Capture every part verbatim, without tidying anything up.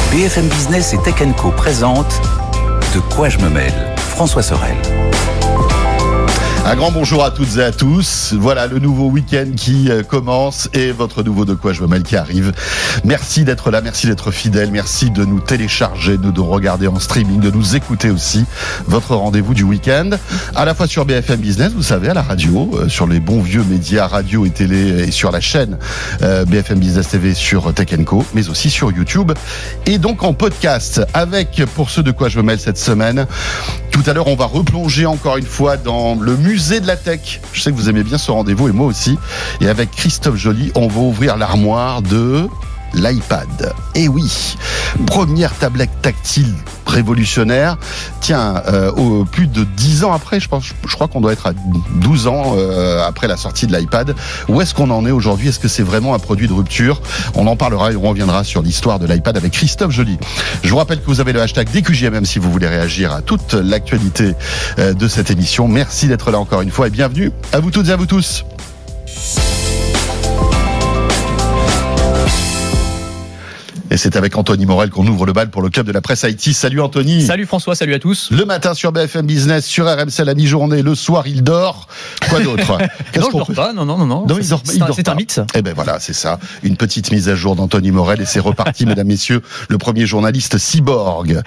B F M Business et Tech and Co présente De quoi je me mêle, François Sorel. Un grand bonjour à toutes et à tous. Voilà le nouveau week-end qui commence et votre nouveau De quoi je me mêle qui arrive. Merci d'être là, merci d'être fidèle, merci de nous télécharger, de nous regarder en streaming, de nous écouter aussi. Votre rendez-vous du week-end, à la fois sur B F M Business, vous savez, à la radio, euh, sur les bons vieux médias radio et télé, et sur la chaîne euh, B F M Business T V sur Tech and Co, mais aussi sur YouTube et donc en podcast. Avec, pour ceux De quoi je me mêle cette semaine, tout à l'heure, on va replonger encore une fois dans le musée de la tech. Je sais que vous aimez bien ce rendez-vous et moi aussi. Et avec Christophe Joly, on va ouvrir l'armoire de l'iPad. Et oui, première tablette tactile révolutionnaire. Tiens, euh, au, plus de dix ans après, je pense, je crois qu'on doit être à douze ans euh, après la sortie de l'iPad. Où est-ce qu'on en est aujourd'hui ? Est-ce que c'est vraiment un produit de rupture ? On en parlera et on reviendra sur l'histoire de l'iPad avec Christophe Joly. Je vous rappelle que vous avez le hashtag D Q J M M si vous voulez réagir à toute l'actualité euh, de cette émission. Merci d'être là encore une fois et bienvenue à vous toutes et à vous tous. Et c'est avec Anthony Morel qu'on ouvre le bal pour le club de la presse I T. Salut Anthony. Salut François, salut à tous. Le matin sur B F M Business, sur R M C la mi-journée, le soir il dort. Quoi d'autre ? Qu'est-ce non, je dors peut... pas, non, non, non. non. non il dort, c'est il un, dort c'est pas. un mythe. Eh ben voilà, c'est ça. Une petite mise à jour d'Anthony Morel et c'est reparti, mesdames, messieurs, le premier journaliste cyborg.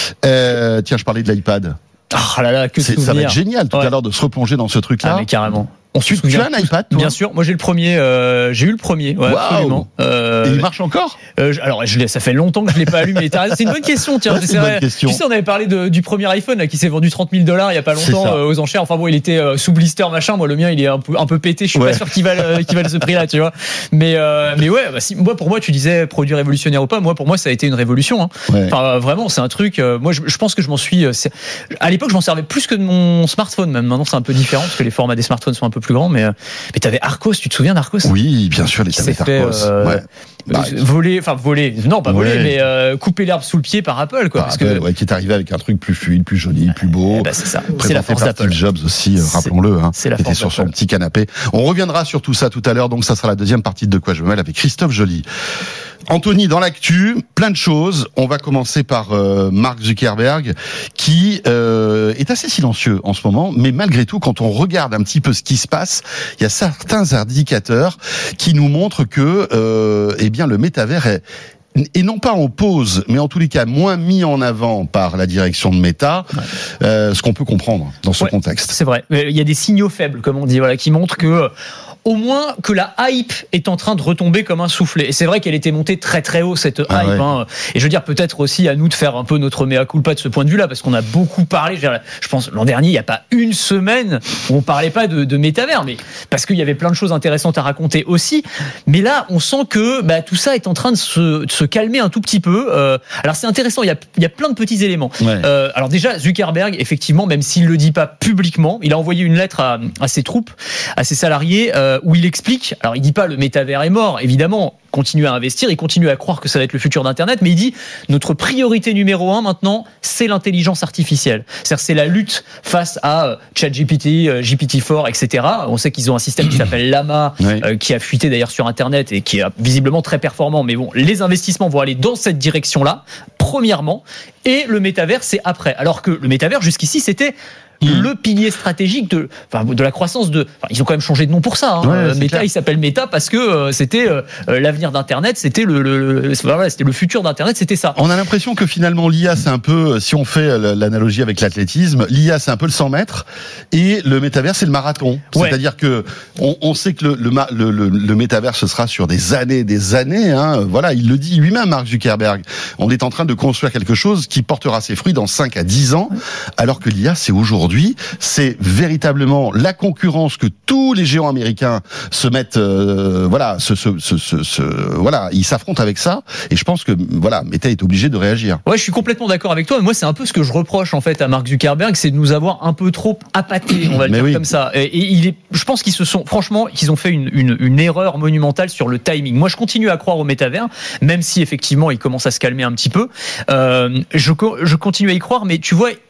Euh, tiens, je parlais de l'iPad. Ah là là, que c'est, ça va être génial tout ouais. à l'heure de se replonger dans ce truc-là. Ah mais carrément. On tu, tu as un iPad, toi ? Bien sûr. Moi, j'ai le premier. Euh, j'ai eu le premier. Ouais, wow. Absolument. Euh, Et il marche encore ? euh, Alors, je l'ai, ça fait longtemps que je l'ai pas allumé. C'est une bonne question. Tiens, ouais, c'est une bonne question. Tu sais, on avait parlé de, du premier iPhone là, qui s'est vendu trente mille dollars il y a pas longtemps euh, aux enchères. Enfin bon, il était euh, sous blister machin. Moi, le mien, il est un peu, un peu pété. Je suis ouais. pas sûr qu'il valent, qu'il valent ce prix-là, tu vois. Mais, euh, mais ouais. Bah, si, moi, pour moi, tu disais produit révolutionnaire ou pas. Moi, pour moi, ça a été une révolution. Hein. Ouais. Enfin, vraiment, c'est un truc. Euh, moi, je, je pense que je m'en suis. Euh, à l'époque, je m'en servais plus que de mon smartphone. Même maintenant, c'est un peu différent parce que les formats des smartphones sont un peu plus grands, mais. Euh, Mais t'avais Arcos, tu te souviens d'Arcos ? Oui, bien sûr, les tablettes Arcos. Euh, ouais. Bah, voler, enfin voler, non pas voler, ouais. mais euh, couper l'herbe sous le pied par Apple, quoi. Par parce Apple, que... ouais, qui est arrivé avec un truc plus fluide, plus joli, plus beau. Bah, c'est ça. C'est la force par d'Apple. Steve Jobs aussi, euh, rappelons-le. Hein, c'est la qui force était sur d'Apple. son petit canapé. On reviendra sur tout ça tout à l'heure, donc ça sera la deuxième partie de De quoi je me mêle avec Christophe Joly. Anthony, dans l'actu, plein de choses. On va commencer par euh, Mark Zuckerberg, qui euh, est assez silencieux en ce moment, mais malgré tout, quand on regarde un petit peu ce qui se passe, il y a certains indicateurs qui nous montrent que, euh, eh bien, le métavers est et non pas en pause, mais en tous les cas moins mis en avant par la direction de Meta, ouais. euh, ce qu'on peut comprendre dans ce ouais, contexte. C'est vrai. Il y a des signaux faibles, comme on dit, voilà, qui montrent que au moins que la hype est en train de retomber comme un soufflet. Et c'est vrai qu'elle était montée très très haut, cette ah hype. ouais. Hein. Et je veux dire, peut-être aussi à nous de faire un peu notre mea culpa de ce point de vue-là, parce qu'on a beaucoup parlé. Je pense l'an dernier, il n'y a pas une semaine où on parlait pas de, de métavers, mais parce qu'il y avait plein de choses intéressantes à raconter aussi. Mais là, on sent que bah, tout ça est en train de se, de se calmer un tout petit peu. Euh, alors c'est intéressant, il y a, il y a plein de petits éléments. Ouais. Euh, alors déjà, Zuckerberg, effectivement, même s'il le dit pas publiquement, il a envoyé une lettre à, à ses troupes, à ses salariés, euh, où il explique. Alors il dit pas le métavers est mort, évidemment. Continue à investir, il continue à croire que ça va être le futur d'Internet, mais il dit notre priorité numéro un maintenant, c'est l'intelligence artificielle. C'est-à-dire c'est la lutte face à ChatGPT, G P T quatre, et cetera. On sait qu'ils ont un système qui s'appelle Llama, oui. euh, qui a fuité d'ailleurs sur Internet et qui est visiblement très performant. Mais bon, les investissements vont aller dans cette direction-là, premièrement, et le métavers c'est après. Alors que le métavers jusqu'ici c'était Mmh. le pilier stratégique de, enfin, de la croissance de. Enfin, ils ont quand même changé de nom pour ça. Hein. Ouais, Meta, clair. Il s'appelle Meta parce que euh, c'était euh, l'avenir d'Internet, c'était le, le, le voilà, c'était le futur d'Internet, c'était ça. On a l'impression que finalement l'I A c'est un peu, si on fait l'analogie avec l'athlétisme, l'I A c'est un peu le cent mètres et le métavers c'est le marathon. Ouais. C'est-à-dire que on, on sait que le, le, le, le, le métavers ce sera sur des années, des années. Hein. Voilà, il le dit lui-même, Mark Zuckerberg. On est en train de construire quelque chose qui portera ses fruits dans cinq à dix ans, alors que l'I A c'est aujourd'hui. C'est véritablement la concurrence que tous les géants américains se mettent, euh, voilà, se, se, se, se, se, voilà, ils s'affrontent avec ça. Et je pense que, voilà, Meta est obligé de réagir. Ouais, je suis complètement d'accord avec toi. Moi, c'est un peu ce que je reproche en fait à Mark Zuckerberg, c'est de nous avoir un peu trop appâtés, on va le dire oui. comme ça. Et, et il est, je pense qu'ils se sont, franchement, qu'ils ont fait une, une, une erreur monumentale sur le timing. Moi, je continue à croire au métavers, même si effectivement, il commence à se calmer un petit peu. Euh, je, je continue à y croire, mais tu vois.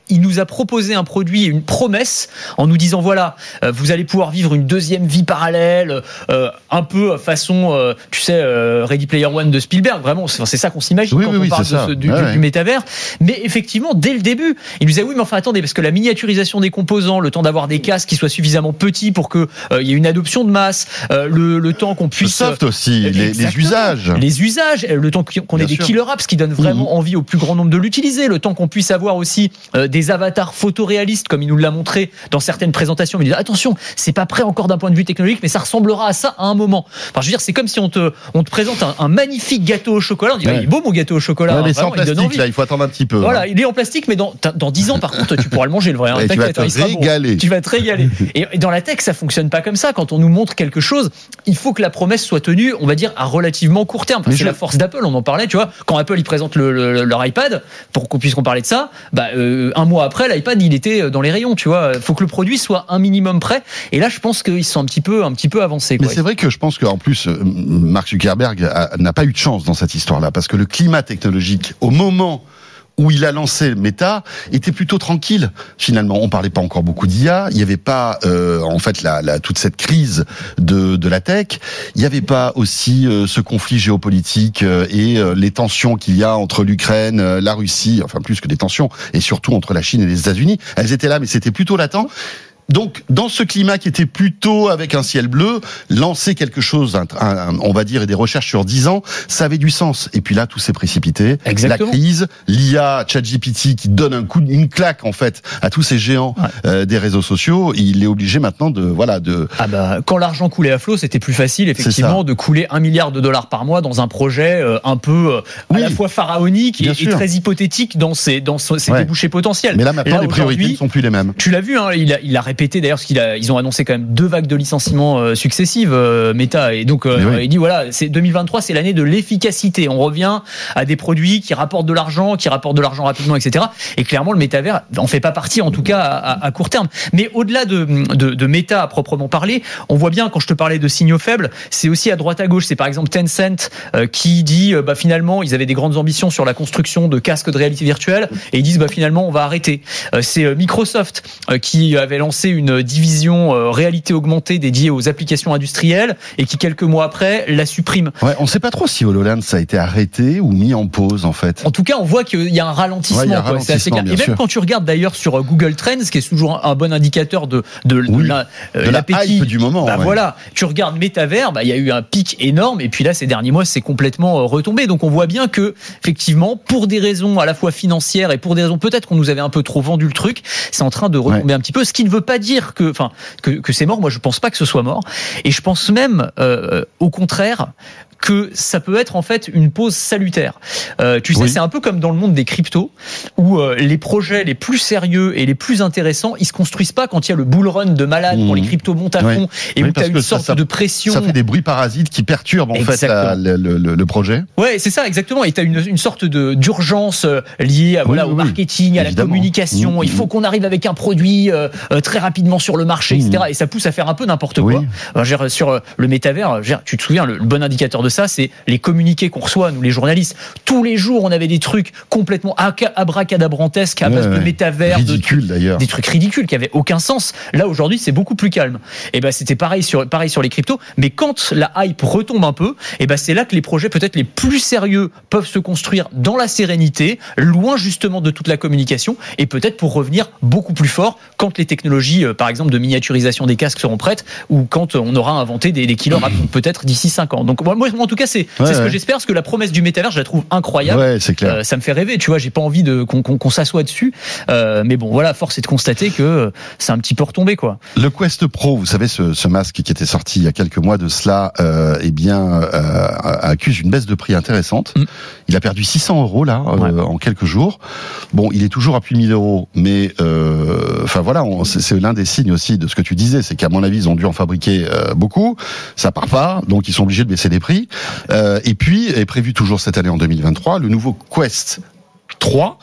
il nous a proposé un produit, une promesse, en nous disant voilà, euh, vous allez pouvoir vivre une deuxième vie parallèle, euh, un peu façon, euh, tu sais, euh, Ready Player One de Spielberg. Vraiment, c'est, c'est ça qu'on s'imagine oui, quand oui, on oui, parle de ce, du, ouais, du, ouais. du métavers. Mais effectivement, dès le début, il nous a dit oui, mais enfin attendez, parce que la miniaturisation des composants, le temps d'avoir des casques qui soient suffisamment petits pour que euh, il y ait une adoption de masse, euh, le, le temps qu'on puisse le soft aussi, euh, les, les usages, les usages, le temps qu'on ait Bien des sûr. killer apps qui donnent vraiment mmh. envie au plus grand nombre de l'utiliser, le temps qu'on puisse avoir aussi euh, des avatars photoréalistes comme il nous l'a montré dans certaines présentations. Mais il dit attention, c'est pas prêt encore d'un point de vue technologique, mais ça ressemblera à ça à un moment. Enfin, je veux dire, c'est comme si on te on te présente un, un magnifique gâteau au chocolat. On dit ouais. il est beau mon gâteau au chocolat. Ouais, mais hein, c'est en plastique là, il faut attendre un petit peu. Voilà, hein. il est en plastique, mais dans dans dix ans par contre, tu pourras le manger le vrai. Hein, tu vas te régaler. Bon. Tu vas te régaler. Et, et dans la tech, ça fonctionne pas comme ça. Quand on nous montre quelque chose, il faut que la promesse soit tenue, on va dire à relativement court terme. Enfin, c'est je... la force d'Apple. On en parlait, tu vois. Quand Apple ils présentent le, le, leur iPad, pour qu'on puisse en parler de ça, bah euh, un mois après, l'iPad il était dans les rayons, tu vois. Il faut que le produit soit un minimum prêt. Et là, je pense qu'ils sont un petit peu un petit peu avancés. Mais quoi. c'est vrai que je pense qu'en plus, Mark Zuckerberg a, n'a pas eu de chance dans cette histoire-là, parce que le climat technologique, au moment où il a lancé Meta, était plutôt tranquille. Finalement, on parlait pas encore beaucoup d'I A. Il y avait pas, euh, en fait, la, la, toute cette crise de, de la tech. Il y avait pas aussi euh, ce conflit géopolitique euh, et euh, les tensions qu'il y a entre l'Ukraine, euh, la Russie, enfin plus que des tensions, et surtout entre la Chine et les États-Unis. Elles étaient là, mais c'était plutôt latent. Donc, dans ce climat qui était plutôt avec un ciel bleu, lancer quelque chose, un, un, on va dire, et des recherches sur dix ans, ça avait du sens. Et puis là, tout s'est précipité. Exactement. La crise, l'I A, ChatGPT, qui donne un coup, une claque en fait à tous ces géants ouais. euh, des réseaux sociaux. Il est obligé maintenant de, voilà, de. Ah bah, quand l'argent coulait à flot, c'était plus facile effectivement de couler un milliard de dollars par mois dans un projet euh, un peu euh, oui. à la fois pharaonique et, et très hypothétique dans ses dans ses ouais. débouchés potentiels. Mais là maintenant, là, les priorités ne sont plus les mêmes. Tu l'as vu, hein, il a, il a répété d'ailleurs parce qu'ils a, ils ont annoncé quand même deux vagues de licenciements euh, successives euh, Meta et donc euh, oui. il dit voilà c'est deux mille vingt-trois c'est l'année de l'efficacité, on revient à des produits qui rapportent de l'argent qui rapportent de l'argent rapidement etc et clairement le métavers en fait pas partie en tout cas à, à court terme. Mais au-delà de, de, de Meta à proprement parler, on voit bien quand je te parlais de signaux faibles, c'est aussi à droite à gauche, c'est par exemple Tencent euh, qui dit euh, bah finalement ils avaient des grandes ambitions sur la construction de casques de réalité virtuelle et ils disent bah finalement on va arrêter. Euh, c'est euh, Microsoft euh, qui avait lancé une division euh, réalité augmentée dédiée aux applications industrielles et qui quelques mois après la supprime. Ouais, on ne sait pas trop si HoloLens ça a été arrêté ou mis en pause en fait. En tout cas, on voit qu'il y a un ralentissement. Ouais, il y a un quoi. ralentissement c'est assez clair. Et même sûr. quand tu regardes d'ailleurs sur Google Trends, qui est toujours un bon indicateur de de, oui, de, la, euh, de l'appétit la hype du moment. Bah ouais. voilà, tu regardes Metaverse, bah il y a eu un pic énorme et puis là ces derniers mois c'est complètement retombé. Donc on voit bien que effectivement pour des raisons à la fois financières et pour des raisons peut-être qu'on nous avait un peu trop vendu le truc, c'est en train de retomber ouais. un petit peu. Ce qui ne veut pas dire que enfin que, que c'est mort. Moi, je pense pas que ce soit mort. Et je pense même, euh, au contraire, que ça peut être en fait une pause salutaire. Euh, tu sais, oui. c'est un peu comme dans le monde des cryptos, où euh, les projets les plus sérieux et les plus intéressants, ils se construisent pas quand il y a le bull run de malade, mmh. quand les cryptos montent à fond, oui. et oui, où tu as une sorte ça, de pression. Ça fait des bruits parasites qui perturbent en exactement. fait la, le, le, le projet. Ouais, c'est ça, exactement. Et tu as une, une sorte de, d'urgence liée à, oui, voilà, oui, au marketing, oui. à Évidemment. la communication. Mmh. Il faut qu'on arrive avec un produit euh, très rapidement sur le marché, mmh. et cetera. Et ça pousse à faire un peu n'importe quoi. Oui. Alors, sur le métavers, tu te souviens, le, le bon indicateur de ça, c'est les communiqués qu'on reçoit, nous les journalistes. Tous les jours, on avait des trucs complètement abracadabrantesques à base ouais, de métavers, ridicule, de, d'ailleurs. des trucs ridicules qui avaient aucun sens. Là, aujourd'hui, c'est beaucoup plus calme. Et ben, c'était pareil sur, pareil sur les cryptos. Mais quand la hype retombe un peu, et ben, c'est là que les projets peut-être les plus sérieux peuvent se construire dans la sérénité, loin justement de toute la communication, et peut-être pour revenir beaucoup plus fort quand les technologies, euh, par exemple, de miniaturisation des casques seront prêtes, ou quand on aura inventé des, des killer apps, peut-être d'ici cinq ans. Donc, moi, en tout cas, c'est, c'est ouais, ce que ouais. j'espère, parce que la promesse du métavers, je la trouve incroyable. Ouais, c'est clair. Euh, ça me fait rêver, tu vois, j'ai pas envie de, qu'on, qu'on, qu'on s'assoie dessus. Euh, mais bon, voilà, force est de constater que c'est un petit peu retombé, quoi. Le Quest Pro, vous savez, ce, ce masque qui était sorti il y a quelques mois de cela, euh, eh bien, euh, accuse une baisse de prix intéressante. Mm. Il a perdu six cents euros, là, euh, ouais. en quelques jours. Bon, il est toujours à plus de mille euros, mais, euh, enfin voilà, on, c'est, c'est l'un des signes aussi de ce que tu disais, c'est qu'à mon avis, ils ont dû en fabriquer euh, beaucoup. Ça part pas, donc ils sont obligés de baisser les prix. Euh, et puis, est prévu toujours cette année en deux mille vingt-trois, le nouveau Quest trois, ouais.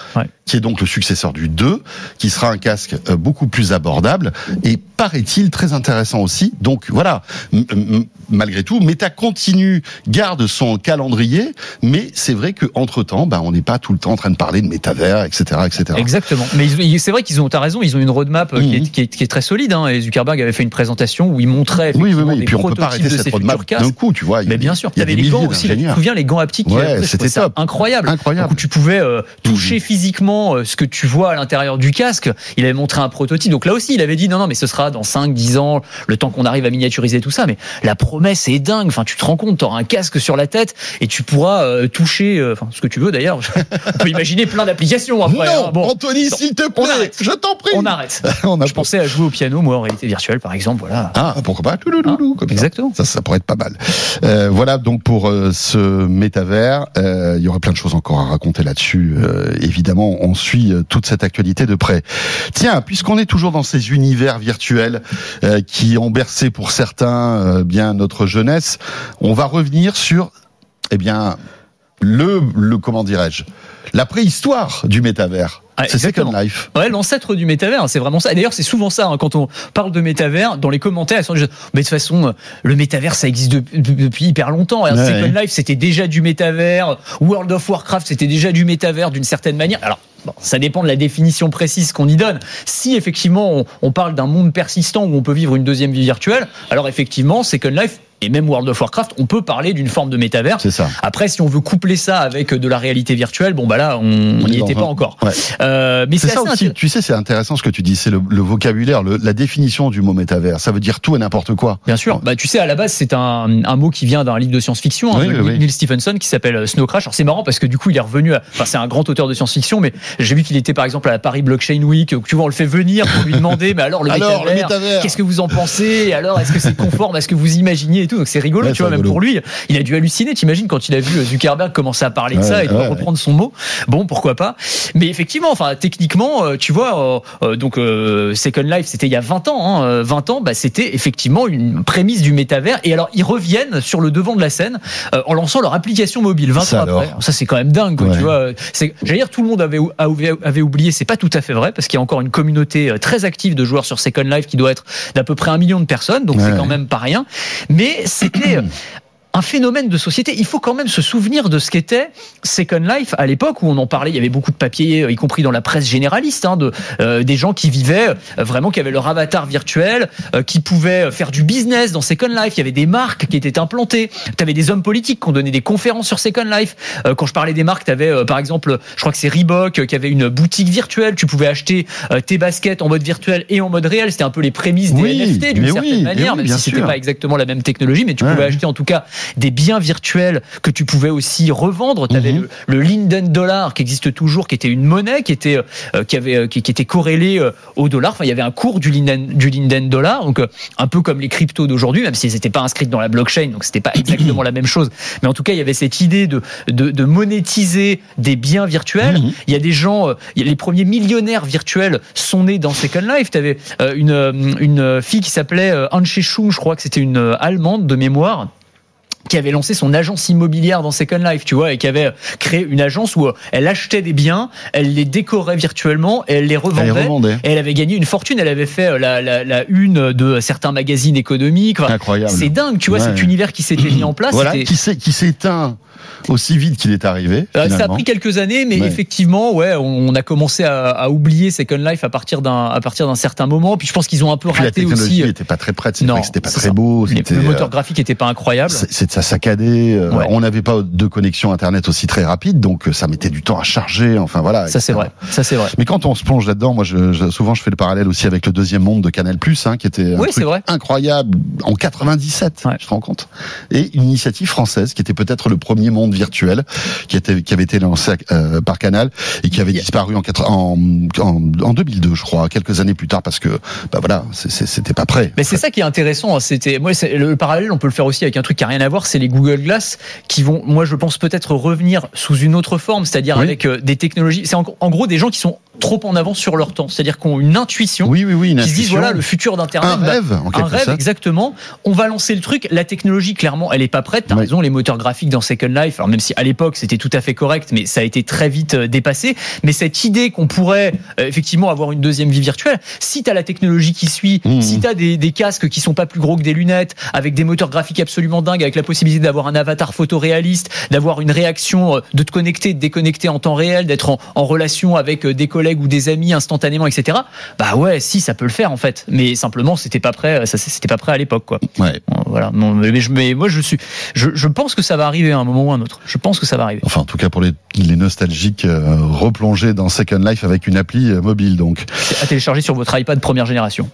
qui est donc le successeur du deux, qui sera un casque euh, beaucoup plus abordable et paraît-il très intéressant aussi. Donc voilà, m- m- malgré tout, Meta continue, garde son calendrier, mais c'est vrai qu'entre-temps, bah, on n'est pas tout le temps en train de parler de métavers, et cetera, et cetera. Exactement. Mais ils, c'est vrai qu'ils ont, t'as raison, ils ont une roadmap mmh. qui, est, qui, est, qui est très solide. Hein, et Zuckerberg avait fait une présentation où il montrait effectivement oui, oui, oui. des et puis on peut pas arrêter de cette ces roadmap futurs casques. D'un coup, tu vois. Mais bien sûr, il y avait les gants aussi. Là, tu te souviens les gants haptiques? Ouais, c'était top. Incroyable. Incroyable. Donc, où tu pouvais euh, toucher mmh. physiquement euh, ce que tu vois à l'intérieur du casque. Il avait montré un prototype. Donc là aussi, il avait dit non, non, mais ce sera dans cinq, dix ans, le temps qu'on arrive à miniaturiser tout ça. Mais la promesse est dingue. Enfin, tu te rends compte, tu auras un casque sur la tête et tu pourras euh, toucher, enfin, euh, ce que tu veux d'ailleurs. On peut imaginer plein d'applications après. Non, hein. Bon, Anthony, s'il te plaît, je t'en prie. On arrête. on a je pensais à jouer au piano, moi, en réalité virtuelle, par exemple. Voilà. Ah, pourquoi pas hein comme Exactement. Ça. ça, ça pourrait être pas mal. Euh, voilà donc pour euh, ce métavers. Euh, il y aurait plein de choses encore à raconter là-dessus. Euh, évidemment, on suit euh, toute cette actualité de près. Tiens, puisqu'on est toujours dans ces univers virtuels euh, qui ont bercé pour certains euh, bien notre jeunesse, on va revenir sur, eh bien, le, le comment dirais-je, la préhistoire du métavers. Ah, c'est Second Life. Ouais, l'ancêtre du métavers, c'est vraiment ça. Et d'ailleurs, c'est souvent ça, hein, quand on parle de métavers, dans les commentaires, ils sont déjà, mais de toute façon, le métavers, ça existe de, de, depuis hyper longtemps. Ouais, Second ouais. Life, c'était déjà du métavers. World of Warcraft, c'était déjà du métavers d'une certaine manière. Alors, bon, ça dépend de la définition précise qu'on y donne. Si effectivement, on, on parle d'un monde persistant où on peut vivre une deuxième vie virtuelle, alors effectivement, Second Life, et même World of Warcraft, on peut parler d'une forme de métavers. C'est ça. Après, si on veut coupler ça avec de la réalité virtuelle, bon bah là, on n'y était pas encore. Ouais. Euh, mais c'est, c'est ça aussi. Intér- tu sais, c'est intéressant ce que tu dis. C'est le, le vocabulaire, le, la définition du mot métavers. Ça veut dire tout et n'importe quoi. Bien sûr. Bah tu sais, à la base, c'est un, un mot qui vient d'un livre de science-fiction, hein, oui, de oui, Neil oui. Stephenson, qui s'appelle Snow Crash. Alors c'est marrant parce que du coup, il est revenu. À, enfin, c'est un grand auteur de science-fiction, mais j'ai vu qu'il était par exemple à la Paris Blockchain Week. Où, tu vois, on le fait venir pour lui demander, mais alors le, alors, métavers, le métavers, qu'est-ce que vous en pensez? Alors, est-ce que c'est conforme à ce que vous imaginez et tout? Donc c'est rigolo, ouais, tu vois, même pour lui, il a dû halluciner. T'imagines quand il a vu Zuckerberg commencer à parler de ouais, ça et de ouais, reprendre son mot. Bon, pourquoi pas. Mais effectivement, enfin, techniquement, tu vois, euh, donc euh, Second Life, c'était il y a vingt ans. Hein, vingt ans, bah, c'était effectivement une prémisse du métavers. Et alors, ils reviennent sur le devant de la scène euh, en lançant leur application mobile vingt ça ans alors. après. Ça, c'est quand même dingue, quoi, ouais. tu vois. C'est, j'allais dire, tout le monde avait, avait oublié. C'est pas tout à fait vrai parce qu'il y a encore une communauté très active de joueurs sur Second Life qui doit être d'à peu près un million de personnes. Donc, ouais. c'est quand même pas rien. Mais c'était un phénomène de société. Il faut quand même se souvenir de ce qu'était Second Life à l'époque où on en parlait. Il y avait beaucoup de papiers, y compris dans la presse généraliste, hein, de euh, des gens qui vivaient euh, vraiment, qui avaient leur avatar virtuel, euh, qui pouvaient faire du business dans Second Life. Il y avait des marques qui étaient implantées. Tu avais des hommes politiques qui ont donné des conférences sur Second Life. Euh, quand je parlais des marques, tu avais euh, par exemple, je crois que c'est Reebok euh, qui avait une boutique virtuelle. Tu pouvais acheter euh, tes baskets en mode virtuel et en mode réel. C'était un peu les prémices des oui, N F T d'une certaine oui, manière, oui, même si c'était sûr. pas exactement la même technologie, mais tu ouais. pouvais acheter en tout cas des biens virtuels que tu pouvais aussi revendre. Tu avais mm-hmm. le, le Linden Dollar qui existe toujours, qui était une monnaie qui était euh, qui avait euh, qui, qui était corrélée euh, au dollar. Enfin, il y avait un cours du Linden du Linden Dollar, donc euh, un peu comme les cryptos d'aujourd'hui, même si elles n'étaient pas inscrites dans la blockchain, donc c'était pas exactement la même chose. Mais en tout cas, il y avait cette idée de de, de monétiser des biens virtuels. Mm-hmm. Il y a des gens, euh, les premiers millionnaires virtuels sont nés dans Second Life. Tu avais euh, une une fille qui s'appelait euh, Antje Schum, je crois que c'était une euh, allemande de mémoire, qui avait lancé son agence immobilière dans Second Life, tu vois, et qui avait créé une agence où elle achetait des biens, elle les décorait virtuellement et elle les revendait. Elle les revendait. Et elle avait gagné une fortune. Elle avait fait la, la, la une de certains magazines économiques. Enfin, incroyable. C'est dingue, tu vois, ouais. cet univers qui s'était mis en place. Voilà, c'était... qui, s'est, qui s'éteint aussi vite qu'il est arrivé. Euh, ça a pris quelques années, mais ouais. effectivement, ouais, on a commencé à, à oublier Second Life à partir d'un à partir d'un certain moment. Puis je pense qu'ils ont un peu Puis raté la technologie aussi. n'était pas très prête. C'est non, vrai que c'était pas c'est très ça. beau. C'était, le moteur graphique n'était pas incroyable. C'est, c'est ça saccadé. Ouais. On n'avait pas de connexion internet aussi très rapide, donc ça mettait du temps à charger. Enfin voilà. Ça c'est vrai. Ça c'est vrai. Mais quand on se plonge là-dedans, moi, je, je, souvent, je fais le parallèle aussi avec le deuxième monde de Canal+, hein, qui était un oui, truc incroyable en quatre-vingt-dix-sept. Ouais. Je te rends compte. Et une initiative française qui était peut-être le premier monde virtuel, qui était, qui avait été lancé euh, par Canal et qui avait yeah. disparu en, en, en, en deux mille deux, je crois, quelques années plus tard, parce que, bah voilà, c'est, c'est, c'était pas prêt. Mais c'est ça qui est intéressant. C'était, moi, c'est, le parallèle, on peut le faire aussi avec un truc qui a rien à voir, c'est les Google Glass qui vont, moi, je pense peut-être revenir sous une autre forme, c'est-à-dire oui. avec euh, des technologies. C'est en, en gros des gens qui sont trop en avance sur leur temps. C'est-à-dire qu'on a une intuition, oui, oui, oui, une qui se disent intuition. voilà le futur d'Internet. Un bah, rêve, en quelque un rêve, sorte. exactement. On va lancer le truc. La technologie, clairement, elle est pas prête. T'as Oui. raison, les moteurs graphiques dans Second Life. Alors même si à l'époque c'était tout à fait correct, mais ça a été très vite euh, dépassé. Mais cette idée qu'on pourrait euh, effectivement avoir une deuxième vie virtuelle, si t'as la technologie qui suit, Mmh. si t'as des, des casques qui sont pas plus gros que des lunettes, avec des moteurs graphiques absolument dingues, avec la possibilité d'avoir un avatar photoréaliste, d'avoir une réaction, euh, de te connecter, de déconnecter en temps réel, d'être en, en relation avec euh, des collègues ou des amis instantanément, et cetera. Bah ouais, si ça peut le faire en fait. Mais simplement c'était pas prêt, ça c'était pas prêt à l'époque quoi. Ouais. Voilà. Non, mais, je, mais moi je suis, je, je pense que ça va arriver à un moment ou à un autre. Je pense que ça va arriver. Enfin, en tout cas, pour les, les nostalgiques, euh, replonger dans Second Life avec une appli euh, mobile, donc. C'est à télécharger sur votre iPad première génération.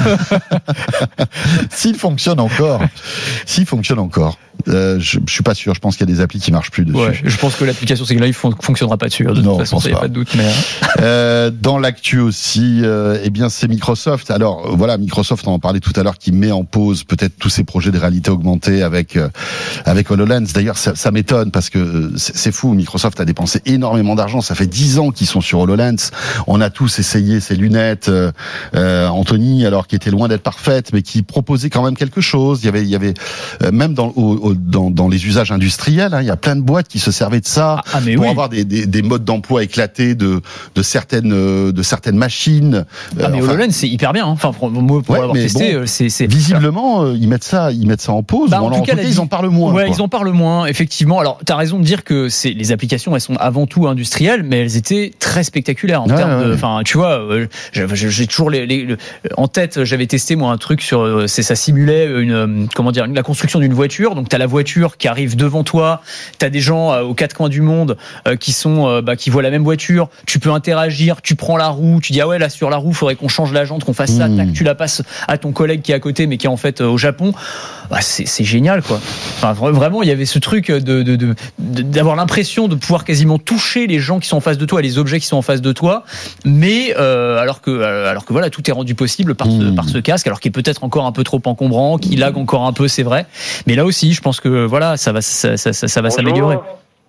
S'il fonctionne encore. S'il fonctionne encore. Euh, je, je suis pas sûr. Je pense qu'il y a des applis qui marchent plus dessus. Ouais, je pense que l'application Second Life fon- fonctionnera pas dessus. De Non, toute façon, je pense il n'y a pas. pas de doute. Mais... Euh, dans l'actu aussi, euh, eh bien, c'est Microsoft. Alors, euh, voilà, Microsoft, on en parlait tout à l'heure, qui met en pause peut-être tous ses projets de réalité augmentée avec euh, avec HoloLens. D'ailleurs, ça, ça m'étonne parce que euh, c'est, c'est fou. Microsoft a dépensé énormément d'argent. Ça fait dix ans qu'ils sont sur HoloLens. On a tous essayé ces lunettes. Euh, euh, Anthony, alors qui était loin d'être parfaite, mais qui proposait quand même quelque chose. Il y avait, il y avait euh, même dans, au, au, dans dans les usages industriels, hein, il y a plein de boîtes qui se servaient de ça Ah, mais pour oui. avoir des, des, des modes d'emploi éclatés de de certaines euh, de certaines machines. Ah, mais Euh, enfin, HoloLens, c'est hyper bien. Hein. Enfin, pour, moi, pour Ouais, l'avoir mais testé, bon, euh, c'est, c'est visiblement, euh, ils mettent ça, ils mettent ça en pause. Bah, Ou en alors, tout cas, la ils di- en parlent moins. Ouais, quoi. ils en parlent moins, effectivement. Alors, t'as raison de dire que c'est les applications, elles sont avant tout industrielles, mais elles étaient très spectaculaires en Ouais, termes ouais. de. Enfin, tu vois, euh, j'ai, j'ai toujours les, les, le- en tête. J'avais testé moi un truc sur, euh, c'est ça simulait une, euh, comment dire, la construction d'une voiture. Donc, t'as la voiture qui arrive devant toi, t'as des gens euh, aux quatre coins du monde euh, qui sont, euh, bah, qui voient la même voiture. Tu peux interagir, tu prends la roue, tu dis ah ouais là sur la roue, faudrait qu'on change la jante, qu'on fasse ça. Mmh. Tac, tu la passes à ton collègue qui est à côté, mais qui est en fait euh, au Japon. Bah, c'est, c'est génial quoi. Enfin, vra- vraiment, il y avait ce truc de, de, de, de- d'avoir l'impression de pouvoir quasiment toucher les gens qui sont en face de toi, les objets qui sont en face de toi, mais euh, alors que euh, alors que voilà, tout est rendu possible par ce, Mmh. par ce casque, alors qu'il est peut-être encore un peu trop encombrant, qu'il lag encore un peu, c'est vrai. Mais là aussi, je pense que voilà, ça va ça, ça, ça, ça va s'améliorer.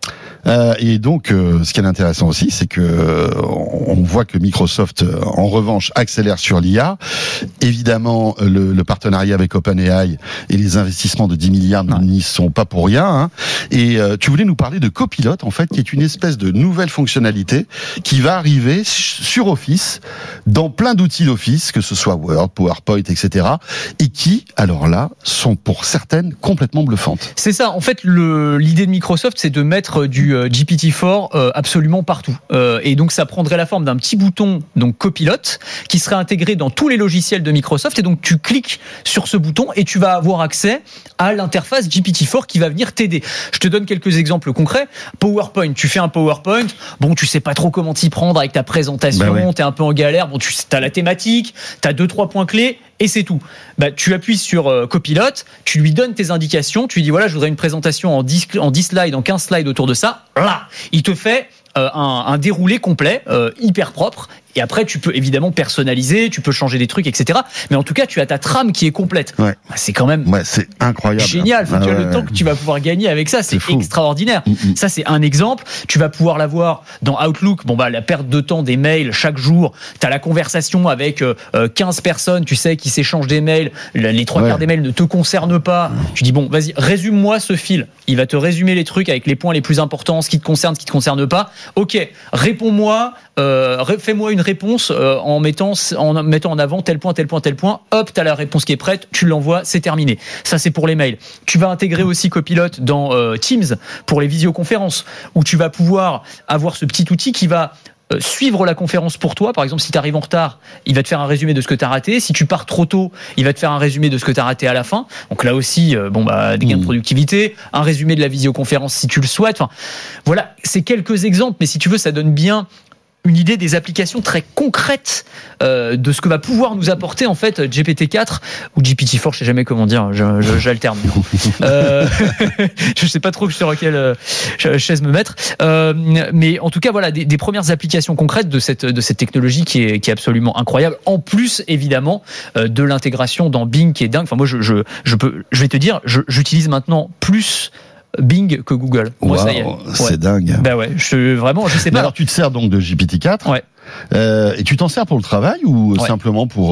Euh, et donc, euh, ce qui est intéressant aussi, c'est que euh, on voit que Microsoft, euh, en revanche, accélère sur l'I A. Évidemment, le, le partenariat avec OpenAI et les investissements de dix milliards Ouais. n'y sont pas pour rien. Hein. Et euh, tu voulais nous parler de Copilot, en fait, qui est une espèce de nouvelle fonctionnalité qui va arriver sur Office, dans plein d'outils d'Office, que ce soit Word, PowerPoint, et cetera, et qui, alors là, sont pour certaines complètement bluffantes. C'est ça. En fait, le, l'idée de Microsoft, c'est de mettre du euh, G P T quatre euh, absolument partout. Euh, et donc, ça prendrait la forme d'un petit bouton, donc Copilot, qui serait intégré dans tous les logiciels de Microsoft. Et donc, tu cliques sur ce bouton et tu vas avoir accès à l'interface G P T quatre qui va venir t'aider. Je te donne quelques exemples concrets. PowerPoint, tu fais un PowerPoint. Bon, tu sais pas trop comment t'y prendre avec ta présentation. Bah ouais. T'es un peu en galère. Bon, tu as la thématique, t'as deux trois points clés. Et c'est tout. Bah, tu appuies sur euh, Copilot, tu lui donnes tes indications, tu lui dis voilà, je voudrais une présentation en dix, en dix slides, en quinze slides autour de ça. Là, il te fait euh, un, un déroulé complet, euh, hyper propre. Et après, tu peux évidemment personnaliser, tu peux changer des trucs, et cetera. Mais en tout cas, tu as ta trame qui est complète. Ouais. Bah, c'est quand même Ouais, c'est incroyable. génial. Faut Ah que tu aies ouais, le temps ouais. que tu vas pouvoir gagner avec ça. C'est, C'est fou. extraordinaire. Mm-mm. Ça, c'est un exemple. Tu vas pouvoir l'avoir dans Outlook. Bon, bah, la perte de temps des mails chaque jour. Tu as la conversation avec euh, quinze personnes, tu sais, qui s'échangent des mails. Les trois Ouais. quarts des mails ne te concernent pas. Tu dis, bon, vas-y, résume-moi ce fil. Il va te résumer les trucs avec les points les plus importants, ce qui te concerne, ce qui te concerne pas. Ok, réponds-moi, euh, ré- fais-moi une réponse euh, en mettant, en mettant en avant tel point, tel point, tel point. Hop, t'as la réponse qui est prête, tu l'envoies, c'est terminé. Ça, c'est pour les mails. Tu vas intégrer aussi Copilot dans euh, Teams pour les visioconférences, où tu vas pouvoir avoir ce petit outil qui va euh, suivre la conférence pour toi. Par exemple, si tu arrives en retard, il va te faire un résumé de ce que tu as raté. Si tu pars trop tôt, il va te faire un résumé de ce que tu as raté à la fin. Donc là aussi, euh, bon bah des gains de productivité, un résumé de la visioconférence si tu le souhaites. Enfin, voilà, c'est quelques exemples, mais si tu veux, ça donne bien une idée des applications très concrètes euh, de ce que va pouvoir nous apporter en fait G P T quatre ou G P T quatre, je sais jamais comment dire, je, je, j'alterne. euh, je sais pas trop sur quelle euh, chaise me mettre, euh, mais en tout cas voilà des, des premières applications concrètes de cette de cette technologie qui est qui est absolument incroyable. En plus évidemment euh, de l'intégration dans Bing qui est dingue. Enfin moi je je je peux je vais te dire, je, j'utilise maintenant plus Bing que Google. Moi, Wow, ça y est. c'est Ouais. dingue. Bah ouais, je, vraiment, je sais Mais pas. alors, tu te sers donc de G P T quatre. Ouais. Euh, et tu t'en sers pour le travail ou Ouais. simplement pour...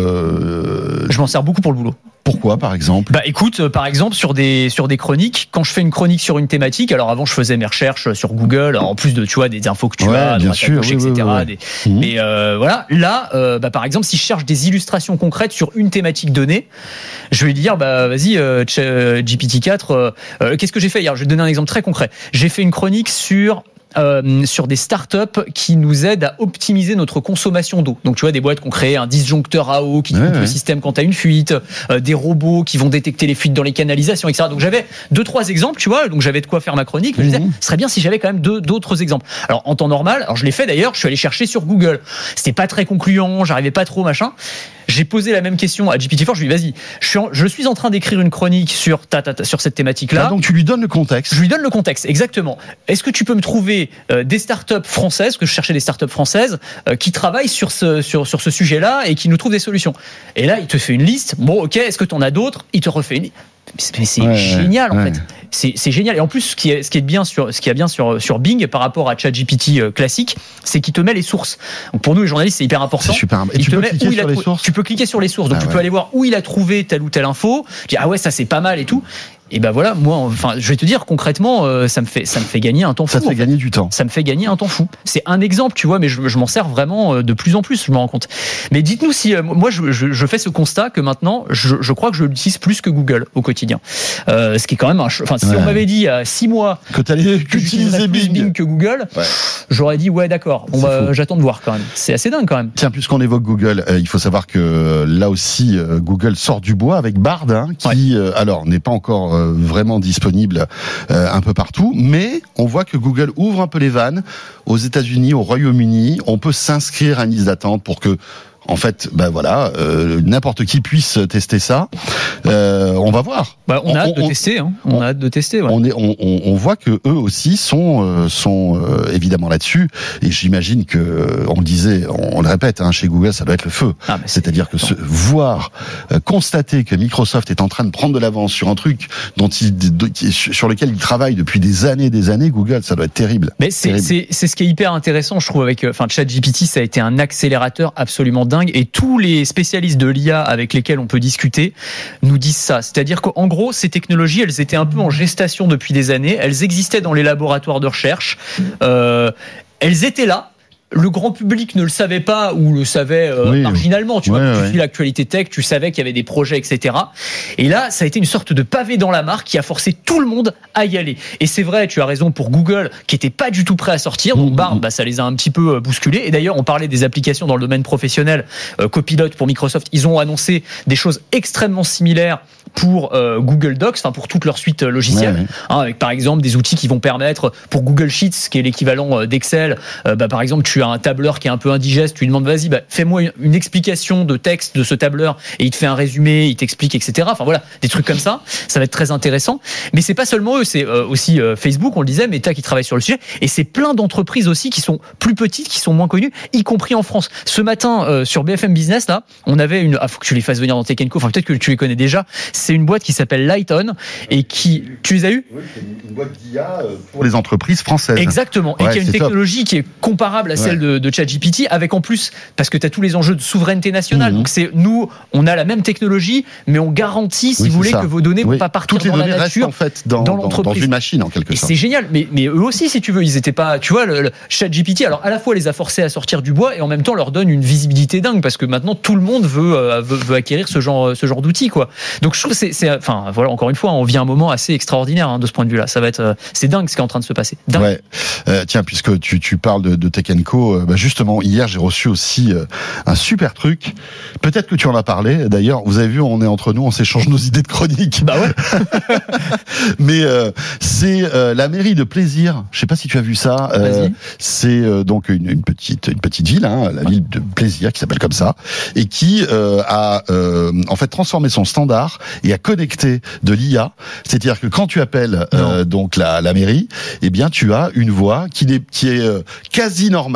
Euh... Je m'en sers beaucoup pour le boulot. Pourquoi, par exemple ? Bah écoute, euh, par exemple sur des sur des chroniques, quand je fais une chronique sur une thématique, alors avant je faisais mes recherches sur Google, en plus de tu vois des infos que tu Ouais, as, à bien droite, à sûr, gauche, oui, oui, et cetera. oui, oui. Des- Mmh. Mais euh, voilà, là, euh, bah, par exemple, si je cherche des illustrations concrètes sur une thématique donnée, je vais dire bah vas-y euh, Ch- euh, G P T quatre, euh, euh, qu'est-ce que j'ai fait hier ? Je vais te donner un exemple très concret. J'ai fait une chronique sur Euh, sur des startups qui nous aident à optimiser notre consommation d'eau. Donc tu vois des boîtes qui ont créé un disjoncteur à eau qui Ouais, coupe ouais. le système quand tu as une fuite, euh, des robots qui vont détecter les fuites dans les canalisations, et cetera. Donc j'avais deux trois exemples, tu vois, donc j'avais de quoi faire ma chronique. Mais je me disais, Mhm. ce serait bien si j'avais quand même deux d'autres exemples. Alors en temps normal, alors je l'ai fait d'ailleurs, je suis allé chercher sur Google. C'était pas très concluant, j'arrivais pas trop machin. J'ai posé la même question à G P T quatre, je lui ai dit vas-y, je suis en, je suis en train d'écrire une chronique sur ta, ta, ta sur cette thématique-là. Ah, donc tu lui donnes le contexte. Je lui donne le contexte, exactement. Est-ce que tu peux me trouver euh, des startups françaises, que je cherchais des startups françaises, euh, qui travaillent sur ce, sur, sur ce sujet-là et qui nous trouvent des solutions. Et là, il te fait une liste. Bon, ok, est-ce que tu en as d'autres ? Il te refait une liste. Mais c'est Ouais, génial en ouais. fait. C'est, c'est génial. Et en plus, ce qui est, ce qui est bien sur, ce qui est bien sur, sur Bing par rapport à ChatGPT euh, classique, c'est qu'il te met les sources. Donc pour nous, les journalistes, c'est hyper important. C'est super. Et Il tu te peux met cliquer où il a sur les trou- sources ? Tu peux cliquer sur les sources. Donc Ah tu ouais. peux aller voir où il a trouvé telle ou telle info. Tu dis ah ouais, ça c'est pas mal et tout. Et ben voilà, moi, enfin, je vais te dire concrètement, euh, ça me fait, ça me fait gagner un temps Ça fou. te fait en fait. gagner du temps. Ça me fait gagner un temps fou. C'est un exemple, tu vois, mais je, je m'en sers vraiment euh, de plus en plus, je me rends compte. Mais dites-nous si, euh, moi, je, je, je fais ce constat que maintenant, je, je crois que je l'utilise plus que Google au quotidien. Euh, ce qui est quand même un, ch- enfin, si Ouais. on m'avait dit il y a six mois Que tu allais que utiliser j'utiliserais plus Bing. Bing que Google, Ouais. j'aurais dit ouais, d'accord. Bon, C'est bah, fou. j'attends de voir quand même. C'est assez dingue quand même. Tiens, puisqu'on évoque Google, euh, il faut savoir que euh, là aussi, euh, Google sort du bois avec Bard, hein, qui, euh, alors, n'est pas encore euh, vraiment disponible euh, un peu partout, mais on voit que Google ouvre un peu les vannes. Aux États-Unis, au Royaume-Uni, on peut s'inscrire à une liste d'attente pour que, en fait, ben voilà, euh, n'importe qui puisse tester ça. Euh, on va voir. Bah, on, On- a hâte on- de tester. Hein. On, on- a hâte de tester. Ouais. On, est, on, on, on voit que eux aussi sont, euh, sont euh, évidemment là-dessus, et j'imagine que, euh, on le disait, on, on le répète, hein, chez Google, ça doit être le feu. Ah, bah, c'est C'est-à-dire que se, voir, euh, constater que Microsoft est en train de prendre de l'avance sur un truc dont il, de- qui- sur lequel il travaille depuis des années, des années, Google, ça doit être terrible. Mais c'est, Terrible. c'est, c'est ce qui est hyper intéressant, je trouve, avec, euh, enfin, ChatGPT, ça a été un accélérateur absolument dingue, et tous les spécialistes de l'I A avec lesquels on peut discuter nous disent ça. C'est-à-dire qu'en gros, ces technologies, elles étaient un peu en gestation depuis des années, elles existaient dans les laboratoires de recherche, euh, elles étaient là. Le grand public ne le savait pas ou le savait euh, Oui, marginalement. Tu ouais, vois, tu ouais. suis l'actualité tech, tu savais qu'il y avait des projets, et cetera. Et là, ça a été une sorte de pavé dans la mare qui a forcé tout le monde à y aller. Et c'est vrai, tu as raison pour Google, qui était pas du tout prêt à sortir. Donc Mmh, Bard, mmh. bah, ça les a un petit peu euh, bousculés. Et d'ailleurs, on parlait des applications dans le domaine professionnel. Euh, Copilot pour Microsoft, ils ont annoncé des choses extrêmement similaires pour euh, Google Docs, enfin pour toute leur suite euh, logicielle. Ouais, ouais. Hein, avec par exemple des outils qui vont permettre pour Google Sheets, qui est l'équivalent euh, d'Excel, euh, bah, par exemple tu as un tableur qui est un peu indigeste, tu lui demandes vas-y bah, fais-moi une, une explication de texte de ce tableur et il te fait un résumé, il t'explique, et cetera. Enfin voilà, des trucs comme ça, ça va être très intéressant. Mais c'est pas seulement eux, c'est euh, aussi euh, Facebook, on le disait, Meta qui travaille sur le sujet, et c'est plein d'entreprises aussi qui sont plus petites, qui sont moins connues, y compris en France. Ce matin euh, sur B F M Business là, on avait une, ah faut que tu les fasses venir dans Tech and Co, enfin peut-être que tu les connais déjà. C'est une boîte qui s'appelle Lighton et qui, tu les as eu? Oui, c'est une boîte d'I A pour les entreprises françaises. Exactement, et Ouais, qui a une c'est top. technologie qui est comparable à celle Ouais. de, de ChatGPT, avec en plus, parce que tu as tous les enjeux de souveraineté nationale, Mhm. donc c'est nous, on a la même technologie, mais on garantit, si Oui, vous c'est voulez, ça. que vos données ne Oui. vont pas partir Toutes les dans données la restent nature. en fait dans, dans dans, l'entreprise. dans une machine en quelque Et sorte. c'est génial, mais, mais eux aussi, si tu veux, ils étaient pas, tu vois, le, le ChatGPT, alors à la fois les a forcés à sortir du bois et en même temps leur donne une visibilité dingue, parce que maintenant tout le monde veut, euh, veut, veut acquérir ce genre, ce genre d'outils, quoi. Donc je trouve que c'est, c'est, enfin voilà, encore une fois, on vit un moment assez extraordinaire hein, de ce point de vue-là. Ça va être, euh, c'est dingue ce qui est en train de se passer. Dingue. Ouais. Euh, tiens, puisque tu, tu parles de, de Tech and Co, euh, bah justement, hier, j'ai reçu aussi euh, un super truc. Peut-être que tu en as parlé. D'ailleurs, vous avez vu, on est entre nous, on s'échange nos idées de chronique. Bah ouais. Mais euh, c'est euh, la mairie de Plaisir. Je sais pas si tu as vu ça. Euh, Vas-y. c'est euh, donc une, une petite une petite ville, hein, la ville de Plaisir, qui s'appelle comme ça, et qui euh, a euh, en fait transformé son standard et a connecté de l'I A. C'est-à-dire que quand tu appelles euh, donc la, la mairie, eh bien tu as une voix qui est qui est euh, quasi normale.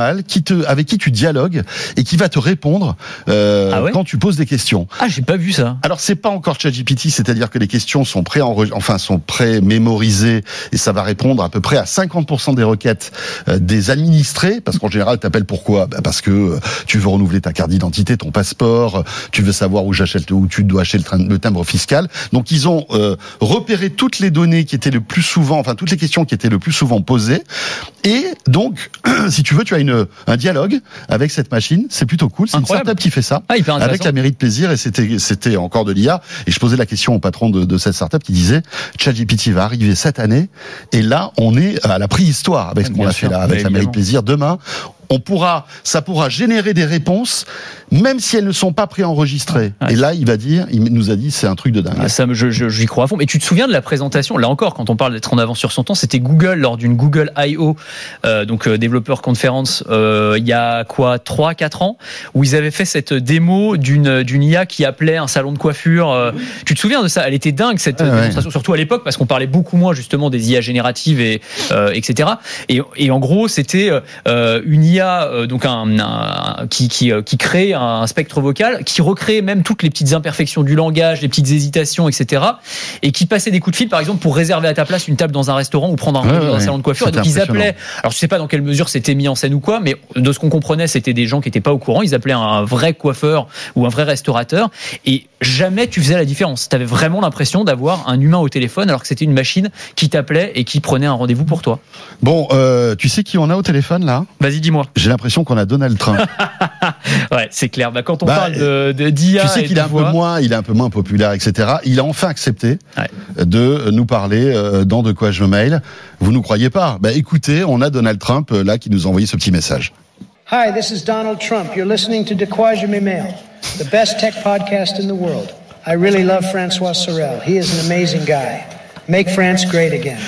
vocal qui te, avec qui tu dialogues et qui va te répondre euh, ah ouais quand tu poses des questions. Ah, j'ai pas vu ça. Alors c'est pas encore ChatGPT, c'est-à-dire que les questions sont pré enfin sont pré-mémorisées et ça va répondre à peu près à cinquante pour cent des requêtes euh, des administrés, parce qu'en général t'appelles pourquoi ? Bah parce que euh, tu veux renouveler ta carte d'identité, ton passeport, euh, tu veux savoir où j'achète, où tu dois acheter le, train, le timbre fiscal. Donc ils ont euh, repéré toutes les données qui étaient le plus souvent, enfin toutes les questions qui étaient le plus souvent posées, et donc si tu veux, tu as une un dialogue avec cette machine. C'est plutôt cool. C'est Incroyable. une startup qui fait ça, ah, hyper intéressant. avec la mairie de plaisir, et c'était c'était encore de l'I A. Et je posais la question au patron de, de cette startup qui disait ChatGPT va arriver cette année, et là on est à la préhistoire avec ce qu'on Bien a sûr, fait là avec la mairie de plaisir. Demain, on pourra, ça pourra générer des réponses, même si elles ne sont pas préenregistrées. Ouais. Et là, il va dire, il nous a dit, c'est un truc de dingue. Ah, ça, je, je, j'y crois à fond. Mais tu te souviens de la présentation ? Là encore, quand on parle d'être en avance sur son temps, c'était Google lors d'une Google I O, euh, donc euh, développeur conference, euh, il y a quoi, trois quatre ans, où ils avaient fait cette démo d'une d'une I A qui appelait un salon de coiffure. Euh, tu te souviens de ça ? Elle était dingue cette ah, démonstration, ouais. surtout à l'époque, parce qu'on parlait beaucoup moins justement des I A génératives et euh, et cetera. Et, et en gros, c'était euh, une I A, euh, donc un, un qui qui qui crée un spectre vocal, qui recrée même toutes les petites imperfections du langage, les petites hésitations, et cetera. Et qui passait des coups de fil, par exemple, pour réserver à ta place une table dans un restaurant ou prendre un ouais, rendez-vous ouais, dans un salon de coiffure. Et donc ils appelaient. Alors je sais pas dans quelle mesure c'était mis en scène ou quoi, mais de ce qu'on comprenait, c'était des gens qui étaient pas au courant. Ils appelaient un vrai coiffeur ou un vrai restaurateur, et jamais tu faisais la différence. T'avais vraiment l'impression d'avoir un humain au téléphone, alors que c'était une machine qui t'appelait et qui prenait un rendez-vous pour toi. Bon, euh, tu sais qui on a au téléphone là ? Vas-y, dis-moi. J'ai l'impression qu'on a Donald Trump. Ouais, c'est clair. Bah, quand on bah, parle de, de d'I A, tu sais qu'il est un voix, peu moins, il est un peu moins populaire, et cetera. Il a enfin accepté ouais. de nous parler euh, dans De quoi je me mail. Vous nous croyez pas ? Bah écoutez, on a Donald Trump euh, là qui nous a envoyé ce petit message. Hi, this is Donald Trump. You're listening to De quoi je me mail, the best tech podcast in the world. I really love Francois Sorel. He is an amazing guy. Make France great again.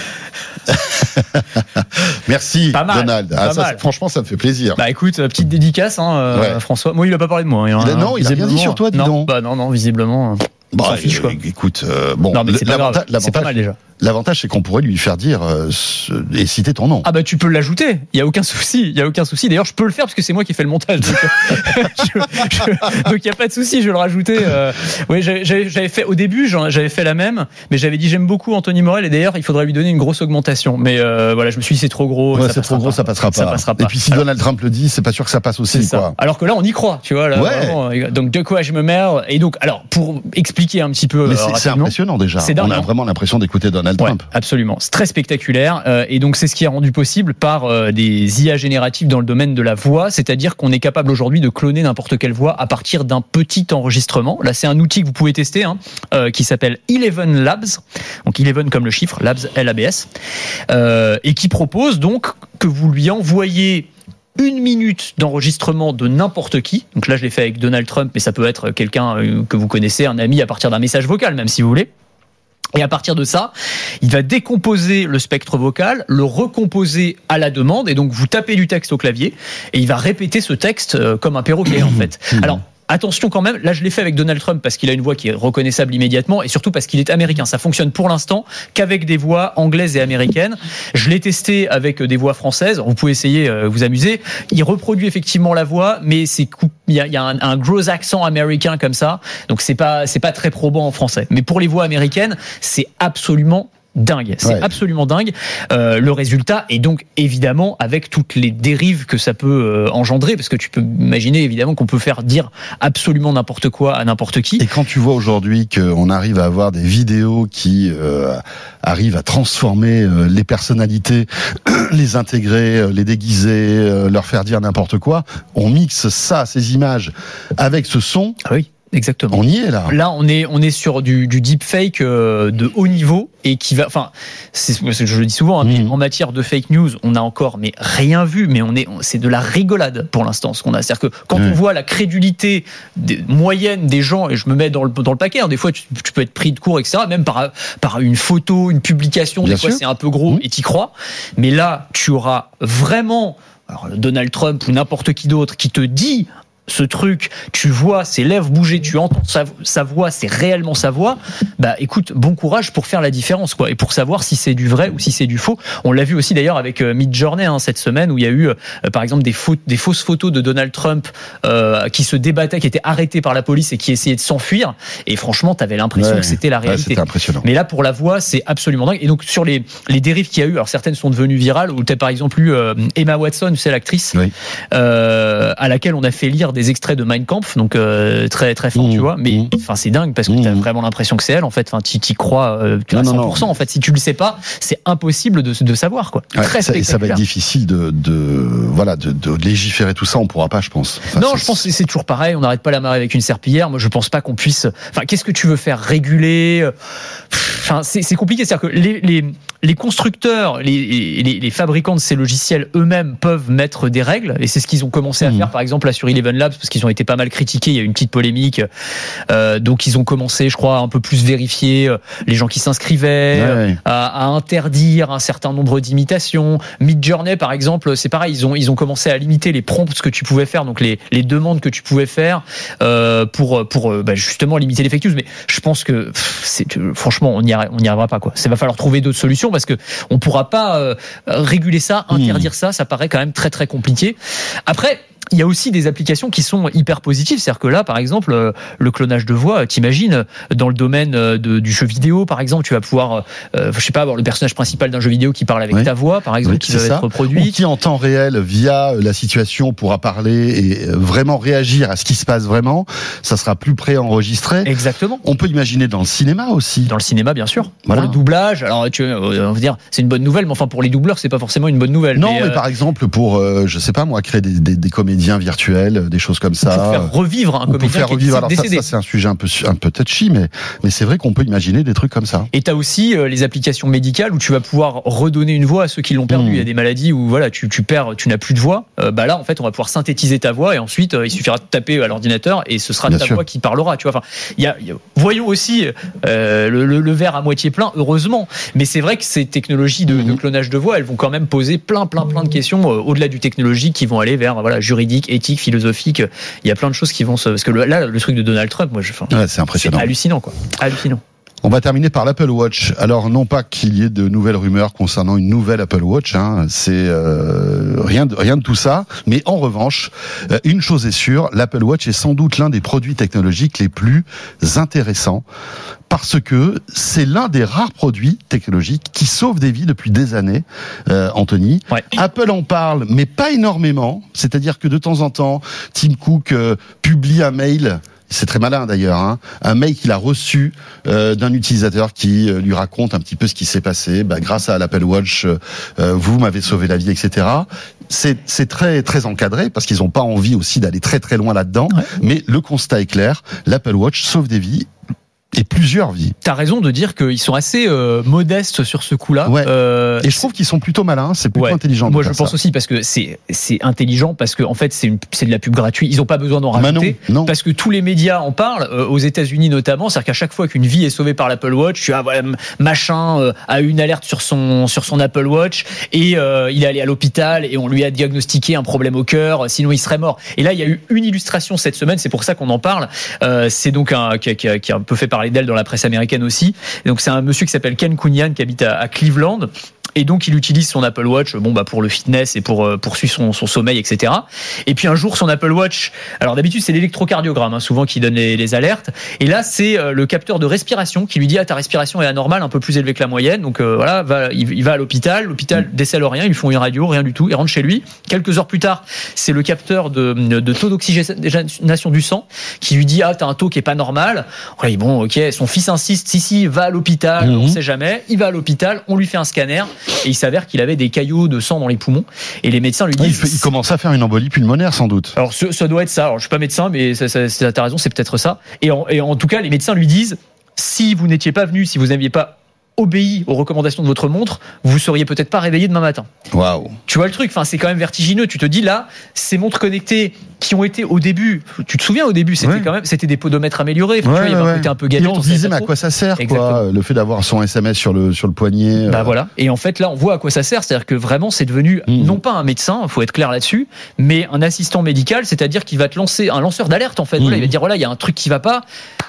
Merci pas mal, Donald. pas Ah, ça, mal. franchement, ça me fait plaisir. Bah écoute, petite dédicace, hein, euh, Ouais. François. Moi, il a pas parlé de moi. Hein, Il a- non, il a rien dit sur toi, dis non, donc. Bah non, non, visiblement. Bon, on s'en fiche, quoi. euh, écoute, euh, bon, Non, mais c'est pas l'avantage- grave. C'est pas mal déjà. L'avantage, c'est qu'on pourrait lui faire dire euh, ce- et citer ton nom. Ah bah tu peux l'ajouter, il y a aucun souci, il y a aucun souci. D'ailleurs, je peux le faire parce que c'est moi qui fais le montage. Donc je- je- donc il y a pas de souci, je vais le rajouter. Euh, oui, j'avais, j'avais fait au début, j'en- j'avais fait la même, mais j'avais dit j'aime beaucoup Anthony Morel et d'ailleurs il faudrait lui donner une grosse augmentation. Mais euh, voilà, je me suis dit c'est trop gros. Ouais, ça c'est passera trop gros, pas. ça passera pas. Ça passera pas. Et puis si Alors, Donald Trump le dit, c'est pas sûr que ça passe aussi, c'est ça. quoi. Alors que là, on y croit, tu vois. Là, Ouais. vraiment, donc de quoi je me mêle. Et donc, alors pour expliquer un petit peu, Mais euh, c'est, c'est rapidement, impressionnant déjà. C'est dingue, On a hein. vraiment l'impression d'écouter Donald Ouais, Trump. absolument. C'est très spectaculaire. Euh, et donc, c'est ce qui est rendu possible par euh, des I A génératives dans le domaine de la voix. C'est-à-dire qu'on est capable aujourd'hui de cloner n'importe quelle voix à partir d'un petit enregistrement. Là, c'est un outil que vous pouvez tester, hein, euh, qui s'appelle Eleven Labs. Donc, Eleven comme le chiffre, Labs, L A B S. Euh, et qui propose donc que vous lui envoyez une minute d'enregistrement de n'importe qui. Donc là, je l'ai fait avec Donald Trump, mais ça peut être quelqu'un que vous connaissez, un ami, à partir d'un message vocal, même si vous voulez. Et à partir de ça, il va décomposer le spectre vocal, le recomposer à la demande, et donc vous tapez du texte au clavier, et il va répéter ce texte euh, comme un perroquet, en fait. Alors, attention quand même, là je l'ai fait avec Donald Trump parce qu'il a une voix qui est reconnaissable immédiatement et surtout parce qu'il est américain. Ça fonctionne pour l'instant qu'avec des voix anglaises et américaines. Je l'ai testé avec des voix françaises. Vous pouvez essayer, euh, vous amuser. Il reproduit effectivement la voix, mais c'est coup... il y a, il y a un, un gros accent américain comme ça. Donc c'est pas c'est pas très probant en français. Mais pour les voix américaines, c'est absolument dingue, c'est ouais. absolument dingue. Euh, le résultat est donc évidemment avec toutes les dérives que ça peut euh, engendrer, parce que tu peux imaginer évidemment qu'on peut faire dire absolument n'importe quoi à n'importe qui. Et quand tu vois aujourd'hui qu'on arrive à avoir des vidéos qui euh, arrivent à transformer euh, les personnalités, les intégrer, euh, les déguiser, euh, leur faire dire n'importe quoi, on mixe ça, ces images, avec ce son. Ah oui. Exactement. On y est là. Là, on est on est sur du, du deepfake euh, de haut niveau et qui va. Enfin, c'est ce que je le dis souvent. Hein, mmh. Mais en matière de fake news, on a encore mais rien vu. Mais on est c'est de la rigolade pour l'instant ce qu'on a. C'est-à-dire que quand mmh. on voit la crédulité des, moyenne des gens, et je me mets dans le dans le paquet. Hein, des fois, tu, tu peux être pris de court, et cetera. Même par par une photo, une publication. Bien des sûr. Fois, c'est un peu gros mmh. et t'y crois. Mais là, tu auras vraiment alors, Donald Trump ou n'importe qui d'autre qui te dit ce truc, tu vois ses lèvres bouger, tu entends sa, sa voix, c'est réellement sa voix, bah écoute, bon courage pour faire la différence, quoi, et pour savoir si c'est du vrai ou si c'est du faux. On l'a vu aussi d'ailleurs avec euh, Midjourney hein, cette semaine où il y a eu euh, par exemple des, fautes, des fausses photos de Donald Trump euh, qui se débattait, qui était arrêté par la police et qui essayait de s'enfuir, et franchement t'avais l'impression ouais, que c'était la réalité. Ouais, c'était impressionnant. Mais là pour la voix c'est absolument dingue. Et donc sur les, les dérives qu'il y a eu, alors certaines sont devenues virales, où tu as par exemple eu euh, Emma Watson, tu sais l'actrice, oui. euh, à laquelle on a fait lire des extraits de Mein Kampf, donc euh, très très fort, mmh, tu vois, mais enfin mmh. c'est dingue parce que mmh. tu as vraiment l'impression que c'est elle en fait, enfin tu y crois euh, à cent pour cent non, non. en fait, si tu le sais pas, c'est impossible de, de savoir quoi. Ouais, très ça, ça va être difficile de, de voilà de, de légiférer tout ça, on pourra pas je pense. Enfin, non, c'est... je pense que c'est toujours pareil, on n'arrête pas la marée avec une serpillière. Moi je pense pas qu'on puisse, enfin qu'est-ce que tu veux faire, réguler, enfin c'est, c'est compliqué, c'est-à-dire que les, les, les constructeurs, les, les, les fabricants de ces logiciels eux-mêmes peuvent mettre des règles, et c'est ce qu'ils ont commencé à mmh. faire par exemple là sur Eleven Labs, parce qu'ils ont été pas mal critiqués, il y a eu une petite polémique, euh, donc ils ont commencé je crois à un peu plus vérifier les gens qui s'inscrivaient, ouais, ouais. À, à interdire un certain nombre d'imitations. Midjourney par exemple, c'est pareil, ils ont, ils ont commencé à limiter les prompts que tu pouvais faire, donc les, les demandes que tu pouvais faire euh, pour, pour bah, justement limiter les fake news, mais je pense que c'est, franchement on n'y arrivera, on n'y arrivera pas quoi. Ça va falloir trouver d'autres solutions parce que on pourra pas euh, réguler ça, interdire mmh. ça, ça paraît quand même très très compliqué. Après il y a aussi des applications qui sont hyper positives, c'est-à-dire que là, par exemple, le clonage de voix, t'imagines, dans le domaine de, du jeu vidéo, par exemple, tu vas pouvoir, euh, je sais pas, avoir le personnage principal d'un jeu vidéo qui parle avec oui. ta voix, par exemple, oui, qui va ça. être reproduit. Ou qui en temps réel, via la situation, pourra parler et vraiment réagir à ce qui se passe vraiment. Ça sera plus préenregistré. Exactement. On peut imaginer dans le cinéma aussi. Dans le cinéma, bien sûr. Voilà. Pour le doublage, alors tu, on va dire, c'est une bonne nouvelle, mais enfin pour les doubleurs, c'est pas forcément une bonne nouvelle. Non, mais, mais euh... par exemple pour, euh, je sais pas moi, créer des, des, des comédiens virtuels, des choses comme ça. Pour faire revivre un comédien faire qui revivre. est Alors décédé. Ça, ça, c'est un sujet un peu, un peu touchy, mais, mais c'est vrai qu'on peut imaginer des trucs comme ça. Et t'as aussi euh, les applications médicales où tu vas pouvoir redonner une voix à ceux qui l'ont perdu. Mmh. Il y a des maladies où voilà, tu, tu perds, tu n'as plus de voix. Euh, bah là, en fait, on va pouvoir synthétiser ta voix et ensuite, euh, il suffira de taper à l'ordinateur et ce sera Bien ta sûr. voix qui parlera. Tu vois. Enfin, il y a, y a, voyons aussi euh, le, le, le verre à moitié plein, heureusement. Mais c'est vrai que ces technologies de, mmh. de clonage de voix, elles vont quand même poser plein, plein, plein de questions euh, au-delà du technologique qui vont aller vers voilà juridique, éthique, philosophique. Il y a plein de choses qui vont se... Parce que là, le truc de Donald Trump, moi, je... enfin, ouais, c'est impressionnant. C'est hallucinant, quoi. Hallucinant. On va terminer par l'Apple Watch. Alors non pas qu'il y ait de nouvelles rumeurs concernant une nouvelle Apple Watch, hein, c'est euh, rien de rien de tout ça. Mais en revanche, euh, une chose est sûre, l'Apple Watch est sans doute l'un des produits technologiques les plus intéressants parce que c'est l'un des rares produits technologiques qui sauvent des vies depuis des années. Euh, Anthony, ouais. Apple en parle, mais pas énormément. C'est-à-dire que de temps en temps, Tim Cook euh, publie un mail. C'est très malin d'ailleurs, hein. Un mail qu'il a reçu euh, d'un utilisateur qui euh, lui raconte un petit peu ce qui s'est passé. Bah, grâce à l'Apple Watch, euh, vous m'avez sauvé la vie, et cetera. C'est, c'est très très encadré parce qu'ils n'ont pas envie aussi d'aller très très loin là-dedans. Ouais. Mais le constat est clair, l'Apple Watch sauve des vies. Et plusieurs vies. T'as raison de dire qu'ils sont assez euh, modestes sur ce coup-là. Ouais. Euh, et je trouve qu'ils sont plutôt malins, c'est plutôt ouais. intelligent. Moi, je pense ça. aussi parce que c'est c'est intelligent parce que en fait c'est une c'est de la pub gratuite. Ils ont pas besoin d'en bah rajouter non, non. parce que tous les médias en parlent euh, aux États-Unis notamment. C'est-à-dire qu'à chaque fois qu'une vie est sauvée par l'Apple Watch, tu as voilà, machin euh, a eu une alerte sur son sur son Apple Watch et euh, il est allé à l'hôpital et on lui a diagnostiqué un problème au cœur. Sinon il serait mort. Et là il y a eu une illustration cette semaine. C'est pour ça qu'on en parle. Euh, c'est donc un qui a, qui a, qui a un peu fait parler d'elle dans la presse américaine aussi. Et donc c'est un monsieur qui s'appelle Ken Kunyan qui habite à, à Cleveland. Et donc il utilise son Apple Watch, bon bah pour le fitness et pour pour suivre son, son sommeil, et cetera. Et puis un jour son Apple Watch, alors d'habitude c'est l'électrocardiogramme, hein, souvent qui donne les, les alertes. Et là c'est le capteur de respiration qui lui dit ah ta respiration est anormale, un peu plus élevée que la moyenne. Donc euh, voilà, va, il, il va à l'hôpital, l'hôpital décèle rien, ils lui font une radio, rien du tout, il rentre chez lui. Quelques heures plus tard, c'est le capteur de, de taux d'oxygénation du sang qui lui dit ah t'as un taux qui est pas normal. Ouais, bon ok, son fils insiste, si si va à l'hôpital, mmh. on sait jamais. Il va à l'hôpital, on lui fait un scanner. Et il s'avère qu'il avait des caillots de sang dans les poumons. Et les médecins lui disent... Il, fait, il commence à faire une embolie pulmonaire, sans doute. Alors, ça, ça doit être ça. Alors, je suis pas médecin, mais ça, ça, ça, t'as raison, c'est peut-être ça. Et en, et en tout cas, les médecins lui disent, si vous n'étiez pas venu, si vous n'aviez pas obéi aux recommandations de votre montre, vous seriez peut-être pas réveillé demain matin. Waouh. Tu vois le truc, enfin, c'est quand même vertigineux. Tu te dis là, ces montres connectées qui ont été au début, tu te souviens au début, c'était ouais. quand même, c'était des podomètres améliorés. Enfin, ouais, tu vois, il y avait ouais. un côté un peu gadget. Et on se disait, mais à quoi ça sert, quoi, le fait d'avoir son S M S sur le, sur le poignet. Bah euh... voilà. Et en fait, là, on voit à quoi ça sert. C'est-à-dire que vraiment, c'est devenu mmh. non pas un médecin, il faut être clair là-dessus, mais un assistant médical, c'est-à-dire qu'il va te lancer, un lanceur d'alerte, en fait. Mmh. Voilà, il va dire, voilà, il y a un truc qui va pas.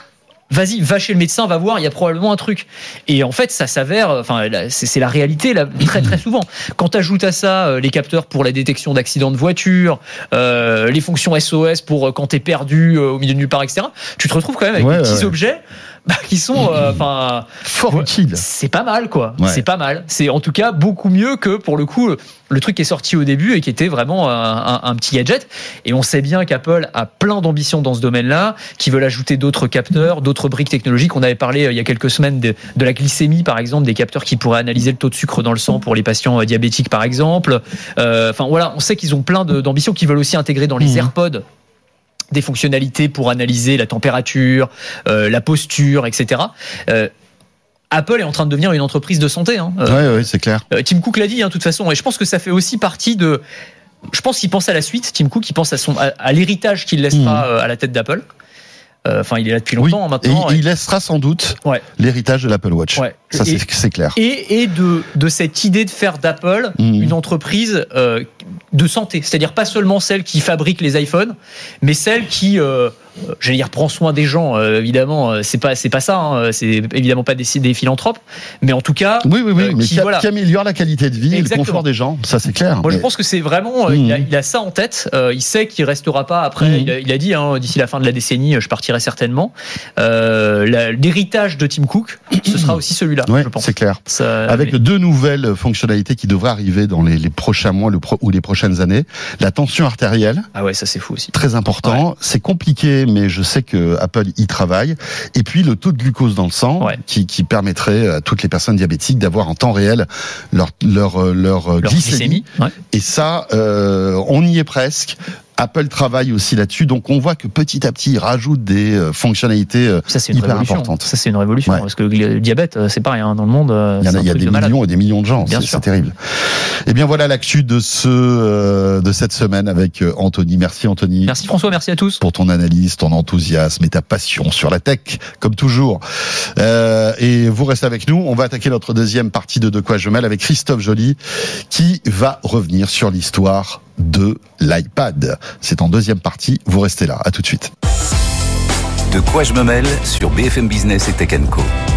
Vas-y, va chez le médecin, va voir, il y a probablement un truc. Et en fait, ça s'avère, enfin, c'est, c'est la réalité là, très très souvent. Quand tu ajoutes à ça euh, les capteurs pour la détection d'accidents de voiture, euh, les fonctions S O S pour euh, quand t'es perdu euh, au milieu de nulle part, et cetera, tu te retrouves quand même avec ouais, des petits ouais. objets bah, qui sont, enfin, euh, fort utiles. C'est pas mal, quoi. Ouais. C'est pas mal. C'est en tout cas beaucoup mieux que pour le coup le truc qui est sorti au début et qui était vraiment un, un, un petit gadget. Et on sait bien qu'Apple a plein d'ambitions dans ce domaine-là, qui veulent ajouter d'autres capteurs, d'autres briques technologiques. On avait parlé euh, il y a quelques semaines de, de la glycémie, par exemple, des capteurs qui pourraient analyser le taux de sucre dans le sang pour les patients euh, diabétiques, par exemple. Euh, enfin voilà, on sait qu'ils ont plein de, d'ambitions, qu'ils veulent aussi intégrer dans les mmh. AirPods des fonctionnalités pour analyser la température, euh, la posture, et cetera. Euh, Apple est en train de devenir une entreprise de santé. Hein. Euh, oui, oui, c'est clair. Euh, Tim Cook l'a dit, hein, de toute façon, et je pense que ça fait aussi partie de. Je pense qu'il pense à la suite. Tim Cook, il pense à son à, à l'héritage qu'il laissera mmh. à la tête d'Apple. Enfin, euh, il est là depuis longtemps oui, maintenant. Et et... il laissera sans doute ouais. l'héritage de l'Apple Watch. Ouais. Ça, et, c'est, c'est clair. Et, et de, de cette idée de faire d'Apple mmh. une entreprise euh, de santé, c'est-à-dire pas seulement celle qui fabrique les iPhones, mais celle qui, euh, j'allais dire, prend soin des gens. Euh, évidemment, c'est pas, c'est pas ça. Hein, c'est évidemment pas des, des philanthropes, mais en tout cas, oui, oui, oui, euh, mais qui, qui, voilà. qui améliore la qualité de vie Exactement. Et le confort des gens. Ça, c'est clair. Moi, mais... je pense que c'est vraiment, mmh. il, a, il a ça en tête. Euh, il sait qu'il restera pas après. Mmh. Il, a, il a dit, hein, d'ici la fin de la décennie, je partirai certainement. Euh, la, l'héritage de Tim Cook, ce sera aussi celui-là. Ouais, je pense. C'est clair. Ça, Avec mais... deux nouvelles fonctionnalités qui devraient arriver dans les, les prochains mois le pro, ou les prochaines années. La tension artérielle. Ah ouais, ça c'est fou aussi. Très important. Ouais. C'est compliqué, mais je sais que Apple y travaille. Et puis le taux de glucose dans le sang, ouais. qui, qui permettrait à toutes les personnes diabétiques d'avoir en temps réel leur leur leur, leur glycémie. glycémie. Ouais. Et ça, euh, on y est presque. Apple travaille aussi là-dessus, donc on voit que petit à petit, ils rajoutent des euh, fonctionnalités euh, ça, c'est une hyper révolution. importantes. Ça, c'est une révolution, ouais. Parce que le diabète, c'est pas rien dans le monde. Il y en a, il y a des de millions et des millions de gens, c'est, c'est terrible. Et bien voilà l'actu de ce euh, de cette semaine avec euh, Anthony. Merci Anthony. Merci François, merci à tous pour ton analyse, ton enthousiasme et ta passion sur la tech, comme toujours. Euh, et vous restez avec nous. On va attaquer notre deuxième partie de De quoi je mêle avec Christophe Joly, qui va revenir sur l'histoire de l'iPad. C'est en deuxième partie, vous restez là, à tout de suite. De quoi je me mêle sur B F M Business et Tech and Co.